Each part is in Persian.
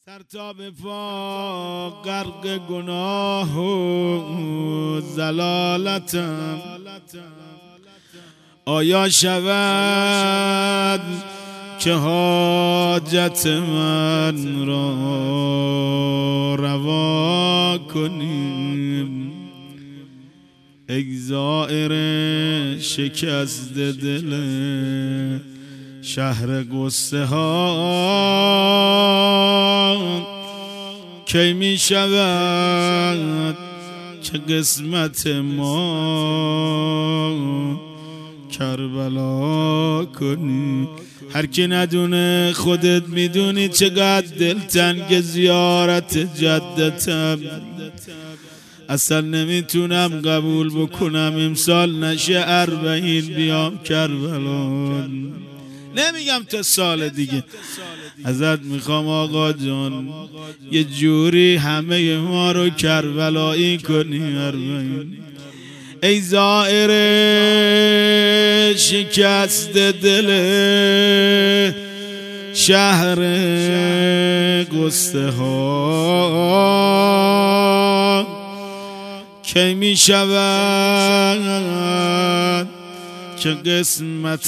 سر تا به پا غرق گناه و ضلالتم، آیا شود که حاجت من را روا کنیم؟ ای زائر شکست دل شهر غصه ها، کی می شود که قسمت ما کربلا کنی؟ هر کی ندونه خودت میدونی چقدر دلتنگ زیارت جدتم. اصلا نمیتونم قبول بکنم امسال نشه 40 بیام کربلا. نمیگم تا سال دیگه، ازت میخوام آقا جان یه جوری همه ما رو کربلایی کنی 40. ای زائر شکست دل شهر غصه ها، کی می شود که قسمت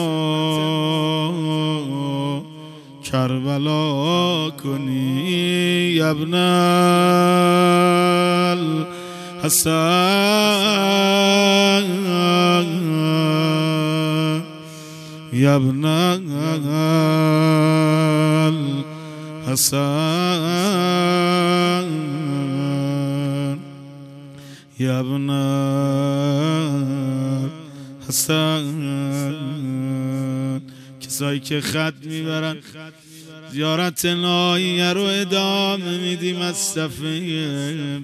ما کربلا کنی؟ یا ابن الحسن، یا ابن الحسن، یا ابن حسن. کسایی که خط میبرن زیارت ناحیه رو ادامه میدیم از صفحه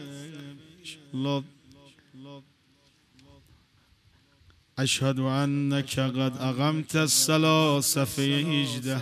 اشهد انک قد اقمت الصلاة، صفحه 18.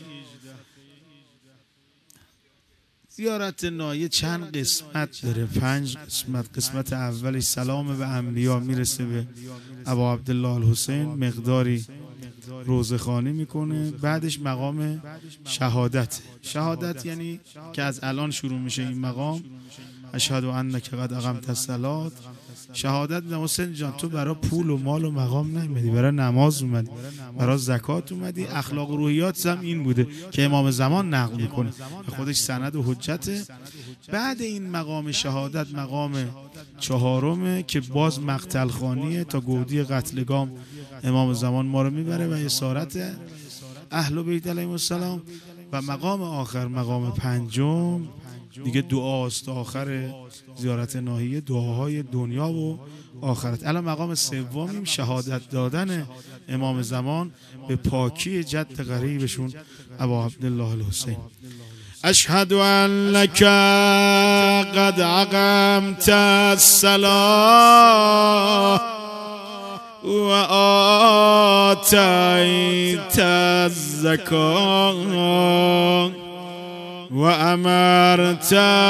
زیارت ناحیه چند قسمت داره، 5 قسمت. قسمت اولش سلام به انبیا، میرسه به ابا عبدالله الحسین، مقداری روزخوانی میکنه، بعدش مقام شهادت. شهادت یعنی که از الان شروع میشه این مقام، اشهد انک قد اقمت الصلاة. شهادت حسین جان تو برای پول و مال و مقام نیومدی، برای نماز اومدی، برای زکات اومدی. اخلاق و روحیات هم این بوده که امام زمان نقل میکنه، خودش سند و حجته. بعد این مقام شهادت مقام 4 که باز مقتل خانیه، تا گودی قتلگام امام زمان ما رو میبره و اسارت اهل بیت علیهم السلام. و مقام آخر مقام 5 دیگه دعاست، آخر زیارت ناحیه دعاهای دنیا و آخرت. الان مقام 3 شهادت دادن امام زمان به پاکی جد غریبشون ابا عبدالله الحسین. اشهد انک قد اقمت الصلاة و آتیت الزکاة و امرت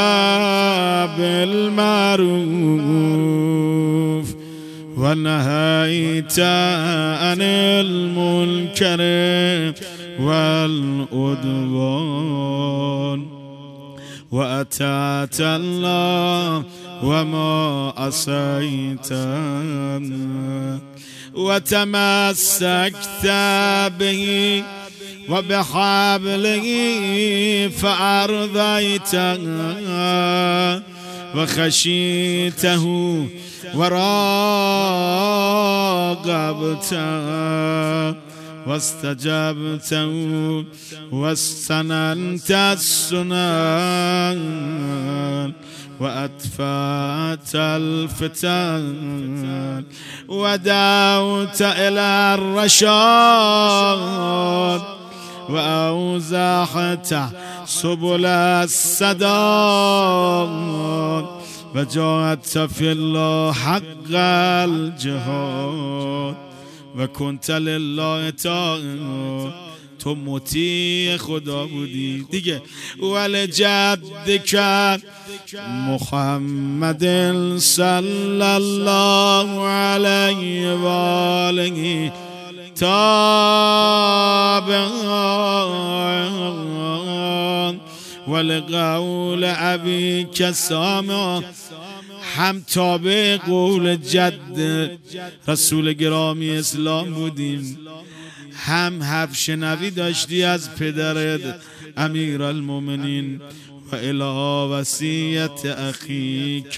بالمعروف و نهیت عن المنکر والعدوان و اطعت الله و ما عصیت و تمسکت به و بحبله فارضیت و خشیته و راقبت و استجبت و استننت السنن و اطفأت الفتن و دعوت الى الرشاد و اوزحت سبل السداد و جاهدت فی الله حق الجهاد و کنت لله طاعا. تو مطیع خدا بودی دیگه. ولجدک محمد صلی الله علیه و آله تابعا ولقول ابیک سامع، هم تابع قول جد رسول گرامی اسلام بودیم، هم حرف شنوی داشتی از پدرت امیرالمومنین و الی وصیت اخیک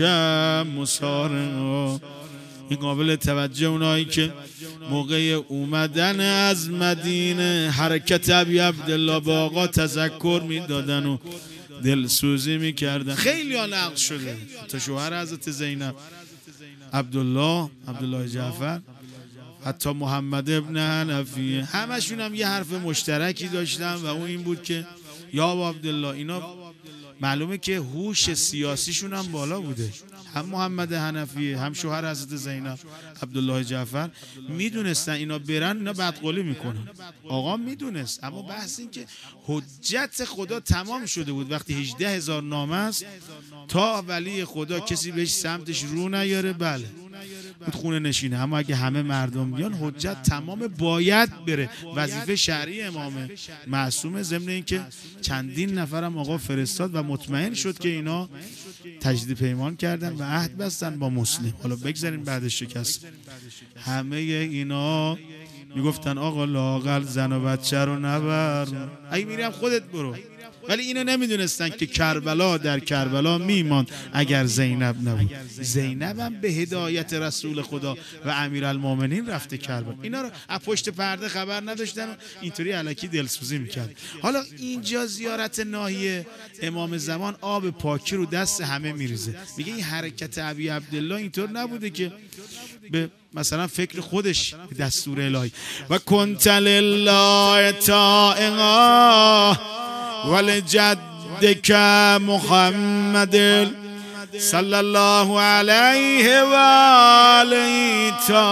مسارع. این قابل توجه اونایی که موقع اومدن از مدینه حرکت ابی عبدالله با آقا تذکر میدادن و دلسوزی میکردن. خیلی ها نقل شده، تا شوهر حضرت زینب، عبدالله جعفر، حتی محمد ابن حنفیه، همشون هم یه حرف مشترکی داشتن و اون این بود که یا ابا عبدالله، اینا معلومه که هوش سیاسیشون هم بالا بوده، هم محمد حنفیه هم شوهر حضرت زینب عبدالله جعفر میدونستن اینا برن اینا بدقولی میکنن. آقا میدونست، اما بحث این که حجت خدا تمام شده بود. وقتی 18,000 نامه است تا ولی خدا کسی بهش سمتش رو نیاره، بله بود خونه نشینه. اما اگه همه مردم بیان حجت تمام، باید بره، وظیفه شرعی امام معصومه. ضمن اینکه چندین نفرم آقا فرستاد و مطمئن شد که اینا تجدید پیمان کردن و عهد بستن با مسلم. حالا بگذاریم بعد شکست همه اینا میگفتن آقا لااقل زن و بچه رو نبر، اگه میریم خودت برو. ولی اینو نمیدونستن که کربلا در کربلا میماند اگر زینب نبود. زینب هم به هدایت رسول خدا و امیرالمومنین رفته کربلا. اینا رو از پشت پرده خبر نداشتن و اینطوری الکی دلسوزی میکرد. حالا اینجا زیارت ناحیه امام زمان آب پاکی رو دست همه میریزه. میگه این حرکت ابی عبدالله اینطور نبوده که به مثلا فکر خودش دستور الهی. و کنت لله طائعا ولجدك محمد صلی الله علیه و آله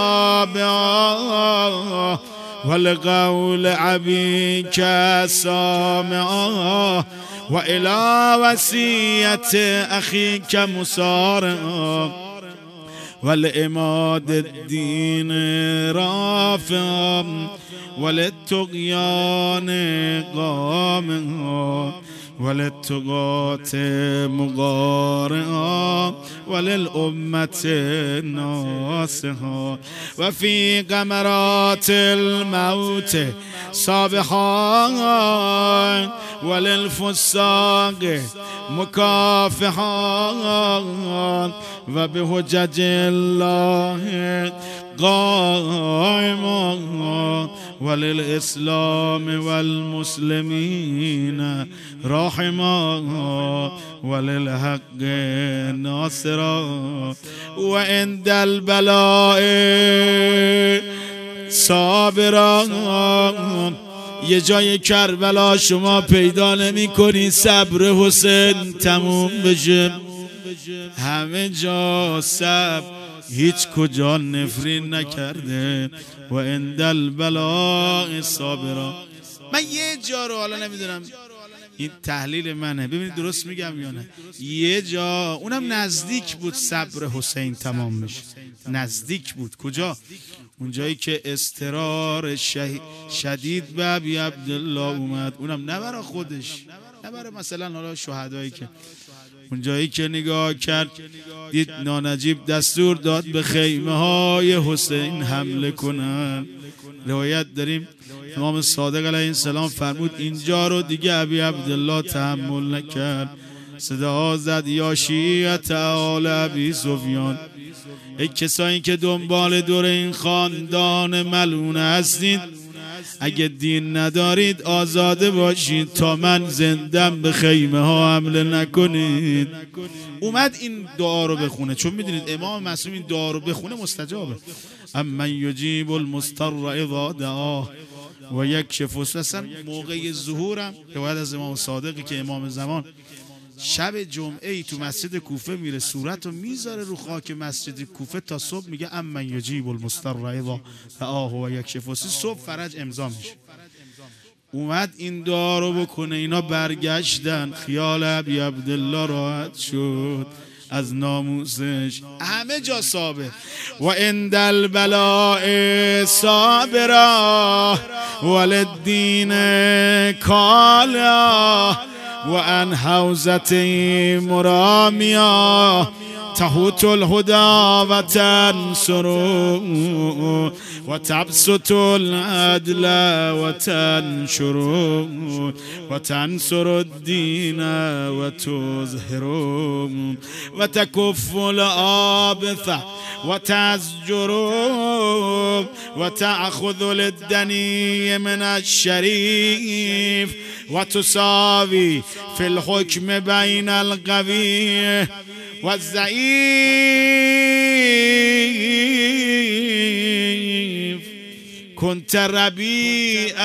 تابعا ولقول ابیک سامعا و الی وصیت اخیک مسارعا ولعماد الدین رافعا وللطغیان قامعا وللطغاة مقارعا وللأمة ناصحا وفي غمرات الموت صابحا وللفساق مكافحا وبحجج الله قائما وللإسلام والمسلمين راحما وللحق ناصرا وعند البلاء صابرا. یه جای کربلا شما پیدا نمی کنی صبر حسین تموم بشه، همه جا صبر، هیچ کجا نفرین نکرده. و عند البلاء صابرا. من یه جا رو حالا نمیدونم، این تحلیل منه، ببینید درست میگم یا نه، یه جا اونم نزدیک بود صبر حسین تمام میشه، نزدیک بود. کجا؟ اونجایی که اضطرار شدید به ابی عبدالله اومد، اونم نه برای خودش، نه برای مثلا حالا شهدایی، که اونجایی که نگاه کرد دید نانجیب دستور داد به خیمه های حسین حمله کنن. روایت داریم امام صادق علیه السلام فرمود اینجا رو دیگه ابی عبدالله تحمل نکرد، صدا زد یا شیعت آل ابی سفیان، ای کسایی که دنبال دور این خاندان ملعون هستید، اگه دین ندارید آزاده باشید تا من زندم به خیمه ها حمله نکنید. اومد این دعا رو بخونه، چون میدونید امام معصوم این دعا رو بخونه مستجابه. امن یجیب المضطر اذا دعاه و یکشف السوء. موقع ظهورم روایت از امام صادقی که امام زمان شب جمعه ای تو مسجد کوفه میره، صورت رو میذاره رو خاک مسجد کوفه تا صبح، میگه امن یجیب المضطر اذا دعاه و یکشف السوء. صبح فرج امضا میشه. اومد این دعا رو بکنه، اینا برگشتن، خیال ابی عبدالله راحت شد از ناموسش، همه جا صابر. و عند البلاء صابرا وللدین کالا وأن حوزته مراميا تهوت الهدى وتنصر وتبسط العدل وتنشر وتنصر الدين وتظهر وتكف الآبث وتزجر وتأخذ للدني من الشريف وتساوي في الحكم بين القوي والضعيف كنت ربيع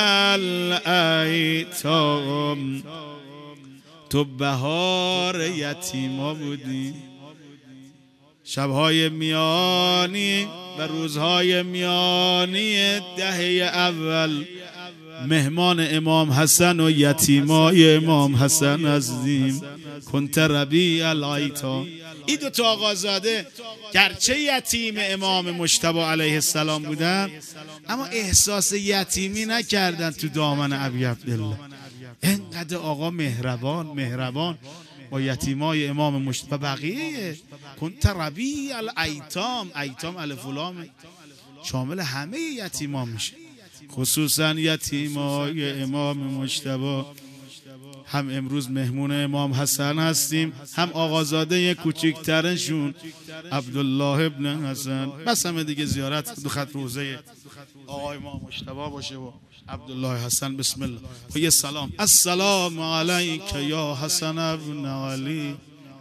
الایتام تو بهار یتیما بودی. شبهای میانی و روزهای میانی دهه اول مهمان امام حسن و یتیمای امام حسن هستیم. کنت ربیع الایتام. این دو تا آقازاده گرچه یتیم امام مجتبی علیه السلام بودن اما احساس یتیمی نکردن تو دامن ابی عبدالله. اینقدر آقا مهربان با یتیمای امام مجتبی. بقیه کنت ربیع الایتام، ایتام الف و لام شامل همه یتیما میشه، خصوصا یتیمای امام مجتبی. هم امروز مهمون امام حسن هستیم، هم آقازاده کوچکترشون عبدالله ابن حسن. بس همه دیگه زیارت دو خط روزه آقای امام مجتبی باشه و عبدالله حسن. بسم الله و یه سلام. السلام علیک یا حسن ابن علی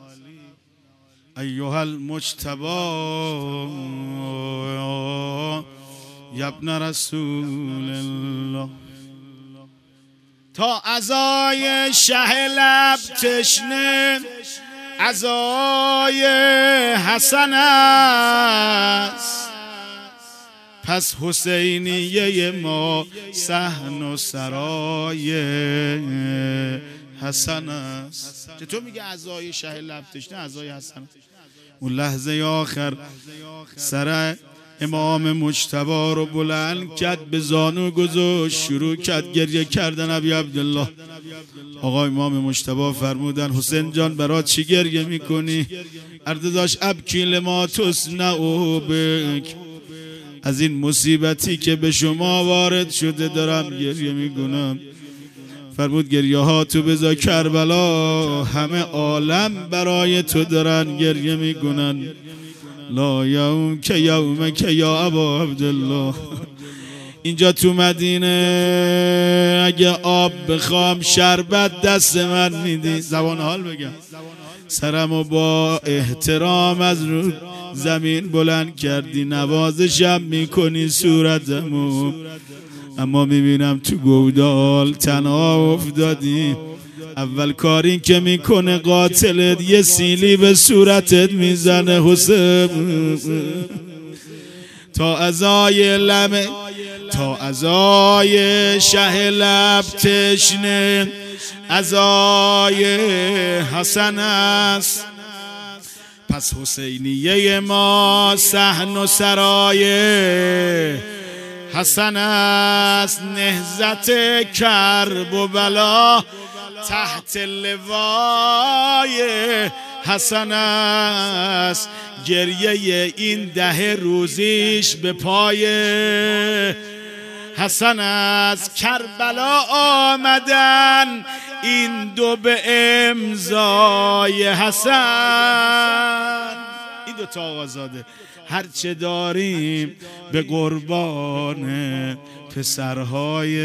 ایها المجتبی یا ابن رسول الله. تا عزای شه لب تشنه عزای حسن است، پس حسینیه ما صحن و سرای حسن است. چطور میگه عزای شه لب تشنه عزای حسن؟ اون لحظه آخر سر امام مجتبی رو بلند کرد، به زانو گذاشت، شروع کرد گریه کردن. ابی عبدالله آقا امام مجتبی فرمودن حسین جان برات چی گریه میکنی؟ عرض داشت ابکی لما تصنع بک، از این مصیبتی که به شما وارد شده دارم گریه میکنم. فرمود گریه ها تو بذار کربلا، همه عالم برای تو دارن گریه میکنن. لا یوم که یوم که یا ابا عبدالله. اینجا تو مدینه اگه آب بخوام شربت دست من میدی. زبان حال بگم، سرمو با احترام از رو زمین بلند کردی، نوازشم میکنی صورتمو، اما میبینم تو گودال تنها افتادی. اول کاری که میکنه قاتلت یه سیلی به صورتت میزنه. حسین تا عزای لمه، تا عزای شه لب تشنه عزای حسن است، پس حسینیه ما صحن و سرای حسن است. نهضت کرب و بلا تحت لوای حسن است. گریه این ده روزیش به پای حسن است. کربلا آمدن این دو به امضای حسن. این دو تا آقازاده هرچه داریم به قربان پسرهای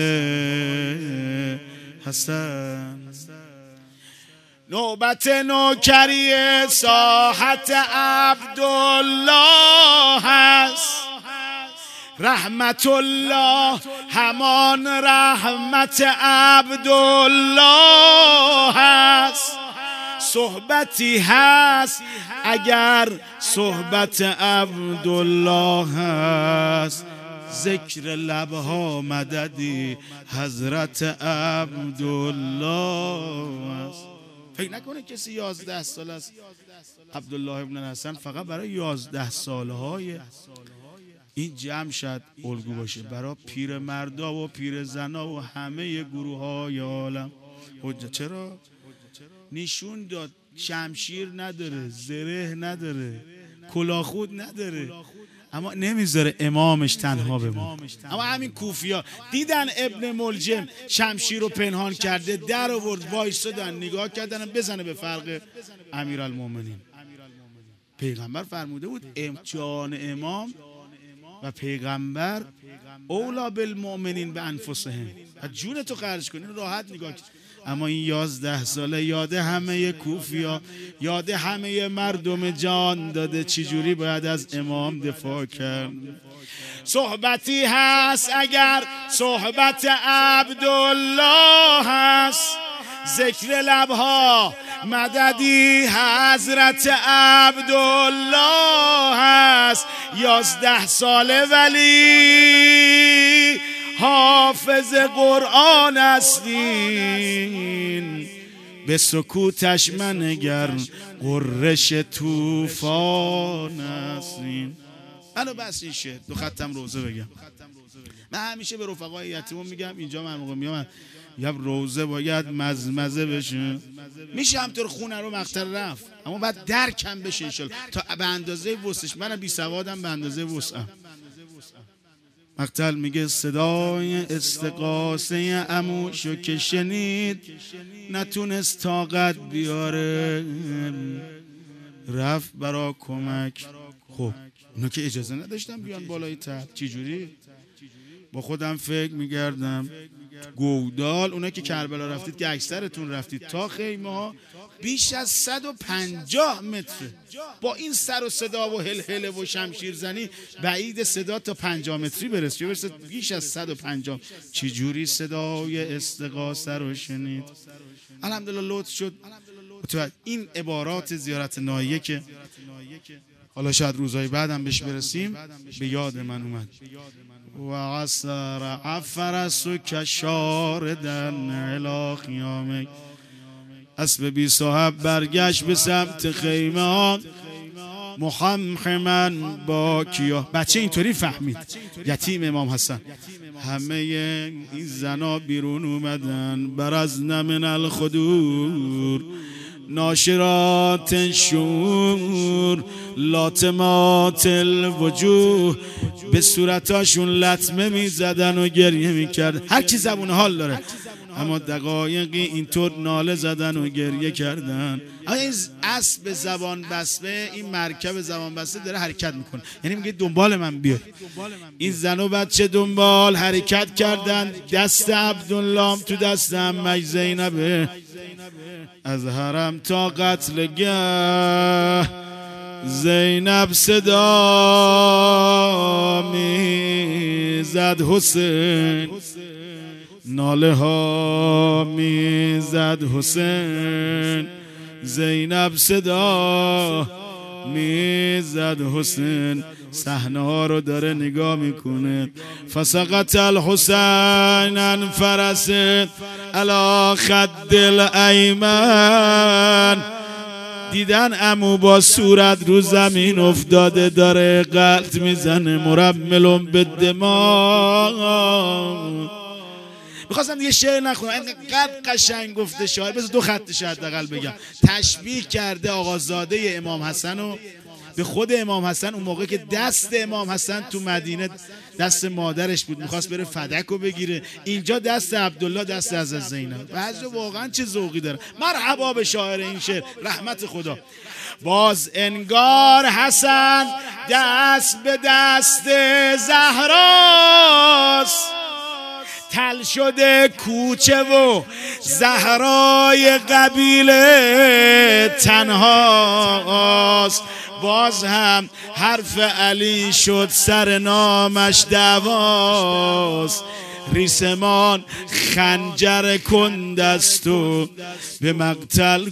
حسن. نوبت نوکری ساحت عبدالله هست، رحمت الله همان رحمت عبدالله هست. صحبتی هست اگر صحبت عبدالله هست، ذکر لبها مددی حضرت عبدالله است. فکر نکنه کسی 11 سال است عبدالله ابن حسن فقط برای 11 سالهای این جمع شد الگو باشه، برای پیر مردا و پیر زنا و همه گروه های عالم. چرا؟ نشون داد شمشیر نداره، زره نداره، کلاهخود نداره، اما نمیذاره امامش تنها بمونه. اما همین کوفیا دیدن ابن ملجم شمشیر رو پنهان کرده، در آورد، وایسادن نگاه کردن بزنه به فرق امیرالمومنین. پیغمبر فرموده بود جان امام و پیغمبر اولا بالمؤمنین به انفسهم، جون تو خرج کنین، راحت نگاه کن. اما این 11 ساله یاد همه کوفیا، یاد همه مردم جان داده چجوری باید از امام دفاع کرد. صحبتی هست اگر صحبت عبدالله هست، ذکر لبها مددی حضرت عبدالله هست. 11 ساله ولی حافظ قرآن هستین، به سکوتش منگر قررش طوفان هستین. الو بس این شعر 2 خطم روزه بگم. من همیشه به رفقای یتیمون میگم اینجا من موقع میام میگم روزه باید مزمزه بشه، میشه همطور خونه رو مقتل رفت، اما باید درکم بشه انشالله تا به اندازه وسعش. منم بی سوادم به اندازه وسعم. مقتل میگه صدای استغاثه عموشو که شنید، نتونست طاقت بیاره، رفت برا کمک. خب اونا که اجازه نداشتن بیان بالای تخت، چی جوری؟ با خودم فکر میگردم گودال، اونا که کربلا رفتید که اکثرتون رفتید، تا خیمه ها بیش از 150 متره. با این سر و صدا و هلهله و شمشیر زنی بعید صدا تا 50 متری برسه، بیش از 150. چجوری صدای استغاثه رو شنید؟ الحمدلله لطف شد. این عبارات زیارت ناییه که حالا شاید روزهای بعدم بهش برسیم، به یاد من اومد. و عصر عفرسک شاردن الی خیامک، اسب بی صاحب برگشت به سمت خیمه، محمحمن با کیا. بچه اینطوری فهمید، یتیم امام حسن. همه این زنا بیرون اومدن، برزن من الخدور ناشرات شور لاتمات الوجوه، به صورتاشون لطمه میزدن و گریه میکرد. هر کی زبون حال داره، اما دقایقی اینطور ناله زدن و گریه کردن. اما این اسب زبان بسته، این مرکب زبان بسته داره حرکت میکنه، یعنی میگه دنبال من بیای. این زن و بچه دنبال حرکت کردن، دست عبدالله تو دست عمه زینبه. از حرم تا قتلگاه زینب صدا میزد حسین، ناله ها میزد حسین، زینب صدا میزد حسین. صحنه ها رو داره نگاه میکنه. فسقط الحسین عن فرسه علی خد الایمن، دیدن عمو با صورت رو زمین افتاده داره قلط میزنه، مرمل به دماغ. میخواستم دیگه شعر نخونم، اینقدر قشنگ گفته شاعر. بذار 2 خطش حداقل بگم. تشبیه کرده آقازاده امام حسن رو به خود امام حسن. اون موقع که دست امام حسن تو مدینه دست مادرش بود، میخواست بره فدک رو بگیره، اینجا دست عبدالله دست از زینب. بعضی واقعا چه ذوقی داره. مرحبا به شاعر این شعر، رحمت خدا. باز انگار حسن دست به دست زهراست، تل شده کوچه و زهرای قبیله تنهاست. باز هم حرف علی شد سر نامش دعواست. ریسمان خنجر کندست و به مقتل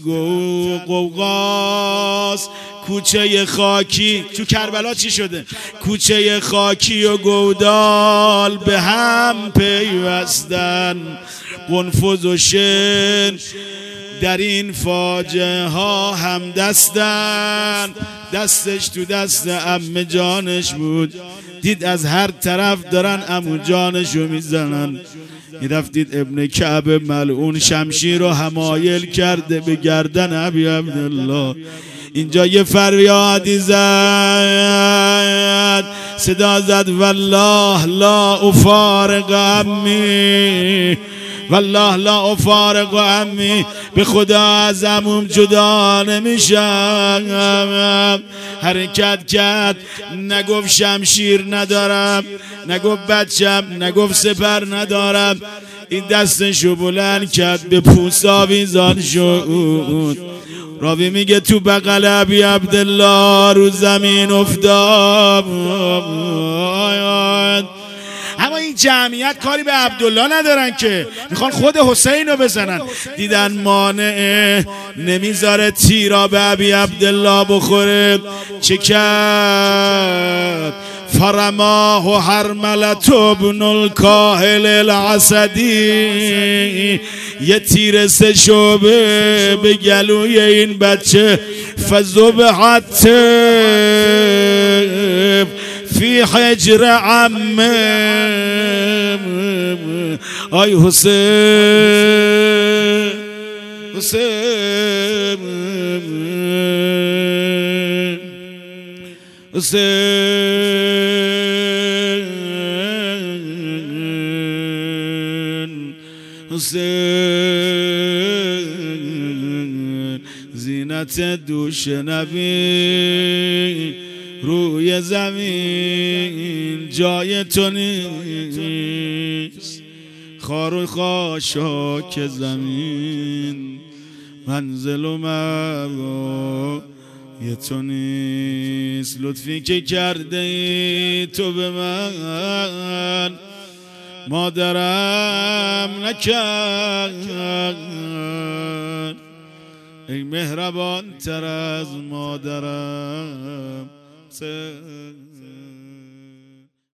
قوقاست. کوچه خاکی تو کربلا چی شده؟ کوچه خاکی و گودال به هم پیوستن. قنفذ و شن در این فاجعه ها هم دستن. دستش تو دست عمه جانش بود، دید از هر طرف دارن عمو جانشو میزنن. میرفتید ابن کعب ملعون شمشیر رو حمایل کرده به گردن ابی عبدالله. اینجا یه فریادی زد، صدا زد والله لا افارق عمی، والله لا افارق عمی، به خدا از عموم جدا نمیشم. حرکت کرد، نگفت شمشیر ندارم، نگفت بچم، نگفت سپر ندارم. این دستشو بلند کرد، به پوست آویزان شد. راوی میگه تو بغل ابی عبدالله رو زمین افتاد. اما این جمعیت کاری به عبدالله ندارن که، میخوان خود حسین رو بزنن. دیدن مانع نمیذاره تیرا به ابی عبدالله بخوره، چه کرد؟ فرماه حرملة ابن الکاهل الاسدی، یه تیر 3 شعبه به گلوی این بچه. فذبحت فی حجر عمه. آی حسین، حسین، حسین، حسین، زینت دوش نبی روی زمین جای تو نیست، خار و خاشاک زمین منزل و مأوا یه تو نیست. لطفی که کرده ای تو به من مادرم نکرد، ای مهربان تر از مادرم.